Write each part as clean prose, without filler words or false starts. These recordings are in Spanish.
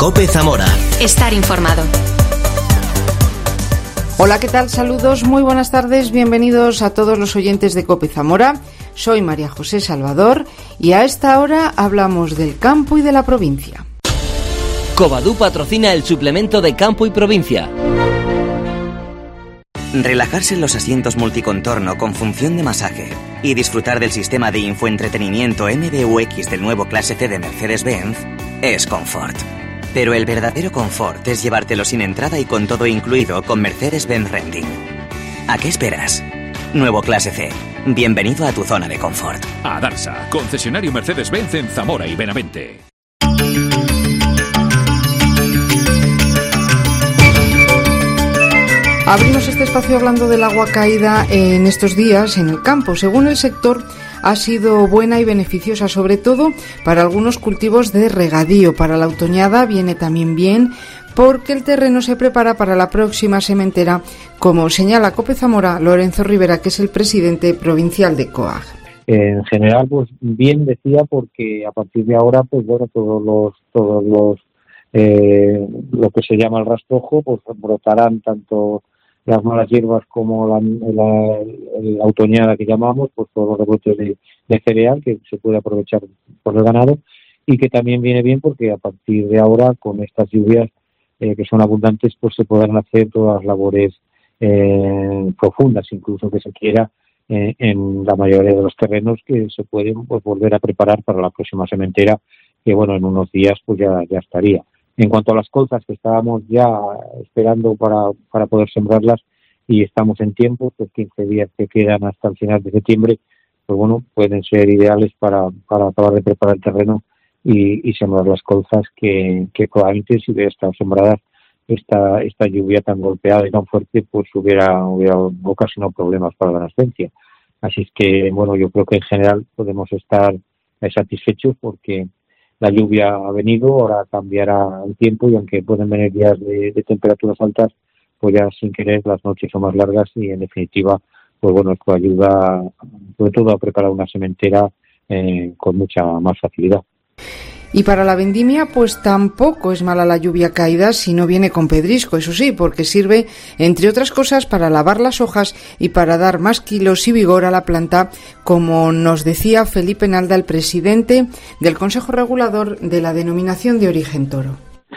COPE Zamora. Estar informado. Hola, ¿qué tal? Saludos, muy buenas tardes, bienvenidos a todos los oyentes de COPE Zamora. Soy María José Salvador y a esta hora hablamos del campo y de la provincia. Covadú patrocina el suplemento de campo y provincia. Relajarse en los asientos multicontorno con función de masaje y disfrutar del sistema de infoentretenimiento MBUX del nuevo Clase C de Mercedes-Benz es confort. Pero el verdadero confort es llevártelo sin entrada y con todo incluido con Mercedes-Benz Renting. ¿A qué esperas? Nuevo Clase C. Bienvenido a tu zona de confort. Adarsa, concesionario Mercedes-Benz en Zamora y Benavente. Abrimos este espacio hablando del agua caída en estos días en el campo. Según el sector, ha sido buena y beneficiosa, sobre todo para algunos cultivos de regadío. Para la otoñada viene también bien porque el terreno se prepara para la próxima sementera, como señala COPE Zamora Lorenzo Rivera, que es el presidente provincial de COAG. En general, pues bien, decía, porque a partir de ahora, pues bueno, todos los lo que se llama el rastrojo, pues brotarán tanto las malas hierbas como la otoñada que llamamos, pues todos los rebrotes de cereal que se puede aprovechar por el ganado, y que también viene bien porque a partir de ahora, con estas lluvias que son abundantes, pues se podrán hacer todas las labores profundas, incluso que se quiera en la mayoría de los terrenos, que se pueden pues volver a preparar para la próxima sementera, que bueno, en unos días pues ya estaría. En cuanto a las colzas, que estábamos ya esperando para poder sembrarlas y estamos en tiempo, pues 15 días que quedan hasta el final de septiembre, pues bueno, pueden ser ideales para acabar de preparar el terreno y sembrar las colzas que probablemente, si hubiera estado sembradas esta lluvia tan golpeada y tan fuerte, pues hubiera ocasionado problemas para la nascencia. Así es que, bueno, yo creo que en general podemos estar satisfechos porque la lluvia ha venido, ahora cambiará el tiempo y aunque pueden venir días de temperaturas altas, pues ya sin querer las noches son más largas y en definitiva, pues bueno, esto ayuda sobre todo a preparar una sementera con mucha más facilidad. Y para la vendimia, pues tampoco es mala la lluvia caída si no viene con pedrisco, eso sí, porque sirve, entre otras cosas, para lavar las hojas y para dar más kilos y vigor a la planta, como nos decía Felipe Nalda, el presidente del Consejo Regulador de la Denominación de Origen Toro.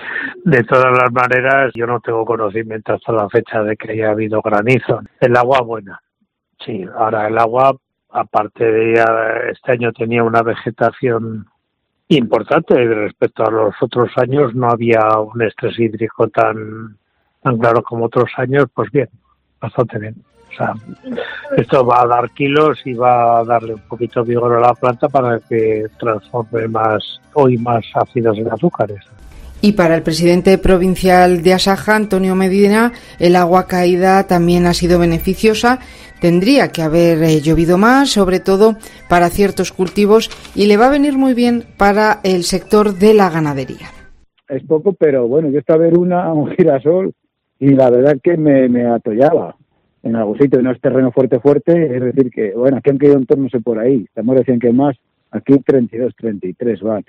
De todas las maneras, yo no tengo conocimiento hasta la fecha de que haya habido granizo. El agua buena, sí. Ahora el agua, aparte de este año tenía una vegetación importante respecto a los otros años, no había un estrés hídrico tan claro como otros años, pues bien, bastante bien. O sea, esto va a dar kilos y va a darle un poquito de vigor a la planta para que transforme más ácidos en azúcares. Y para el presidente provincial de Asaja, Antonio Medina, el agua caída también ha sido beneficiosa. Tendría que haber llovido más, sobre todo para ciertos cultivos, y le va a venir muy bien para el sector de la ganadería. Es poco, pero bueno, yo estaba a ver un girasol y la verdad que me atollaba en algún sitio, no es terreno fuerte, es decir que, bueno, aquí han caído en torno, no sé por ahí, Zamora decían que más, aquí 32, 33 van.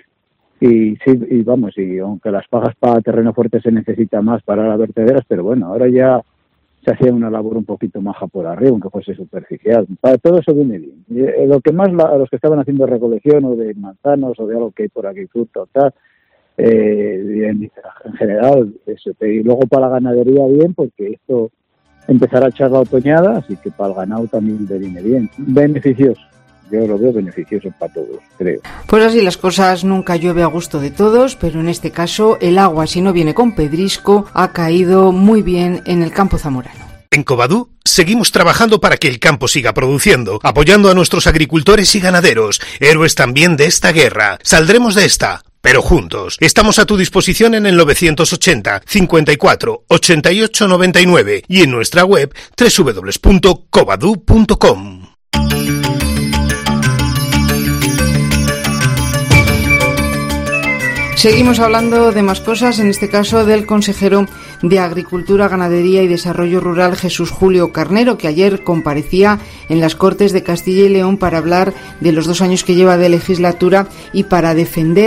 Y sí, y vamos, y aunque las pajas para terreno fuerte se necesita más para las vertederas, pero bueno, ahora ya se hacía una labor un poquito maja por arriba, aunque fuese superficial. Para todo eso viene bien. Y lo que más a los que estaban haciendo recolección o de manzanos o de algo que hay por aquí, fruta o tal, bien, en general, eso. Y luego para la ganadería bien, porque esto empezará a echar la otoñada, así que para el ganado también le viene bien. Beneficioso. Yo lo veo beneficioso para todos, creo. Pues así las cosas, nunca llueve a gusto de todos, pero en este caso el agua, si no viene con pedrisco, ha caído muy bien en el campo zamorano. En Covadú seguimos trabajando para que el campo siga produciendo, apoyando a nuestros agricultores y ganaderos, héroes también de esta guerra. Saldremos de esta, pero juntos. Estamos a tu disposición en el 980 54 88 99 y en nuestra web www.covadú.com. Seguimos hablando de más cosas, en este caso del consejero de Agricultura, Ganadería y Desarrollo Rural, Jesús Julio Carnero, que ayer comparecía en las Cortes de Castilla y León para hablar de los 2 años que lleva de legislatura y para defender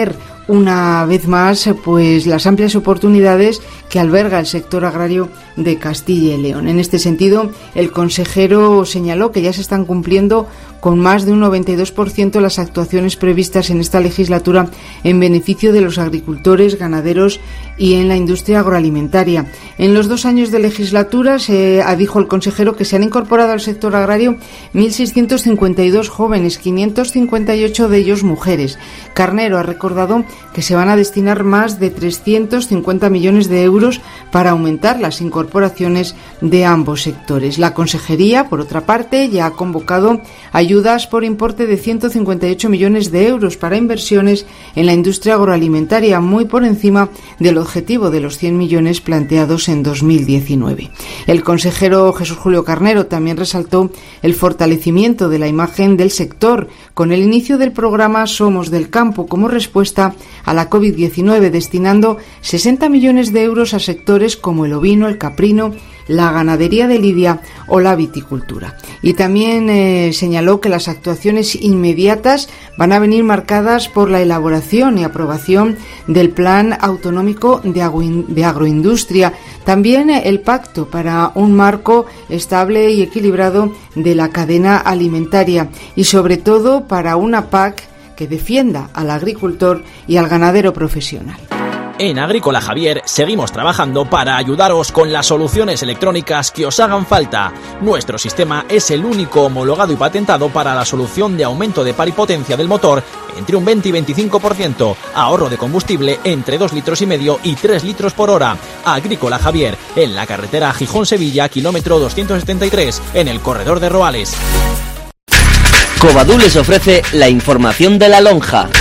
una vez más pues las amplias oportunidades que alberga el sector agrario de Castilla y León. En este sentido, el consejero señaló que ya se están cumpliendo con más de un 92% las actuaciones previstas en esta legislatura en beneficio de los agricultores, ganaderos y en la industria agroalimentaria. En los 2 años de legislatura, dijo el consejero que se han incorporado al sector agrario 1.652 jóvenes, 558 de ellos mujeres. Carnero ha recordado que se van a destinar más de 350 millones de euros para aumentar las incorporaciones de ambos sectores. La consejería, por otra parte, ya ha convocado ayudas por importe de 158 millones de euros para inversiones en la industria agroalimentaria, muy por encima del objetivo de los 100 millones planteados en 2019. El consejero Jesús Julio Carnero también resaltó el fortalecimiento de la imagen del sector con el inicio del programa Somos del Campo como respuesta a la COVID-19, destinando 60 millones de euros a sectores como el ovino, el caprino, la ganadería de lidia o la viticultura. Y también señaló que las actuaciones inmediatas van a venir marcadas por la elaboración y aprobación del Plan Autonómico de Agroindustria, también el pacto para un marco estable y equilibrado de la cadena alimentaria y sobre todo para una PAC que defienda al agricultor y al ganadero profesional. En Agrícola Javier seguimos trabajando para ayudaros con las soluciones electrónicas que os hagan falta. Nuestro sistema es el único homologado y patentado para la solución de aumento de par y potencia del motor entre un 20 y 25%, ahorro de combustible entre 2,5 litros y 3 litros por hora. Agrícola Javier, en la carretera Gijón-Sevilla, kilómetro 273, en el corredor de Roales. Covadú les ofrece la información de la lonja.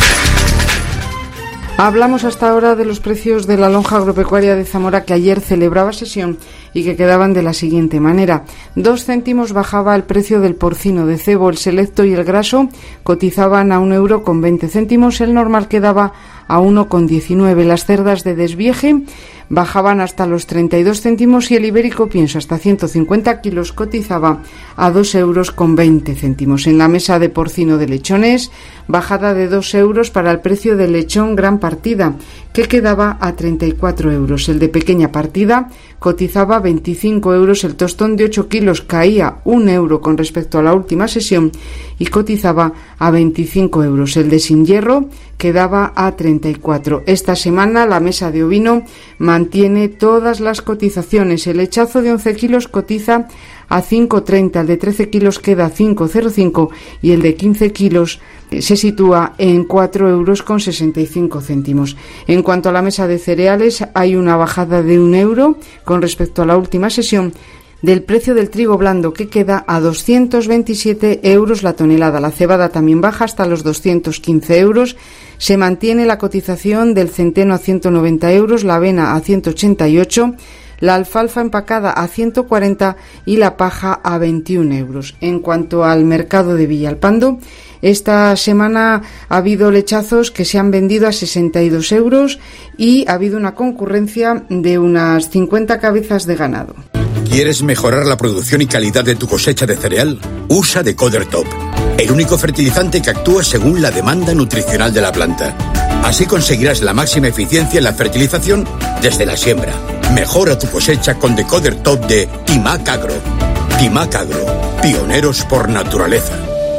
Hablamos hasta ahora de los precios de la lonja agropecuaria de Zamora, que ayer celebraba sesión y que quedaban de la siguiente manera. 2 céntimos bajaba el precio del porcino de cebo, el selecto y el graso cotizaban a 1,20 €, el normal quedaba a 1,19. Las cerdas de desvieje bajaban hasta los 32 céntimos y el ibérico pienso hasta 150 kilos cotizaba a 2,20 €. En la mesa de porcino de lechones, bajada de 2 euros para el precio del lechón gran partida, que quedaba a 34 euros. El de pequeña partida cotizaba 25 euros, el tostón de 8 kilos caía 1 euro con respecto a la última sesión y cotizaba a 25 euros. El de sin hierro quedaba a 34. Esta semana la mesa de ovino mantiene todas las cotizaciones. El lechazo de 11 kilos cotiza a 5,30, el de 13 kilos queda a 5,05 y el de 15 kilos se sitúa en 4,65 €. En cuanto a la mesa de cereales, hay una bajada de 1 euro con respecto a la última sesión del precio del trigo blando, que queda a 227 euros la tonelada. La cebada también baja hasta los 215 euros. Se mantiene la cotización del centeno a 190 euros, la avena a 188, la alfalfa empacada a 140 y la paja a 21 euros. En cuanto al mercado de Villalpando, esta semana ha habido lechazos que se han vendido a 62 euros y ha habido una concurrencia de unas 50 cabezas de ganado. ¿Quieres mejorar la producción y calidad de tu cosecha de cereal? Usa Decoder Top, el único fertilizante que actúa según la demanda nutricional de la planta. Así conseguirás la máxima eficiencia en la fertilización desde la siembra. Mejora tu cosecha con Decoder Top de Timac Agro. Timac Agro, pioneros por naturaleza.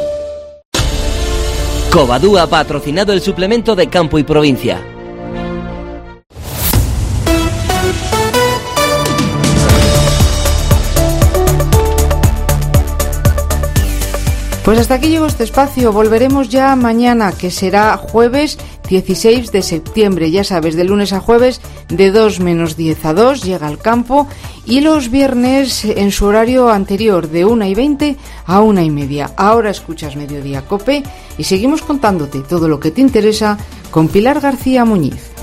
Covadú ha patrocinado el suplemento de Campo y Provincia. Pues hasta aquí llegó este espacio. Volveremos ya mañana, que será jueves 16 de septiembre. Ya sabes, de lunes a jueves de 2 menos 10 a 2 llega al campo, y los viernes en su horario anterior de 1:20 a 1:30. Ahora escuchas Mediodía Cope y seguimos contándote todo lo que te interesa con Pilar García Muñiz.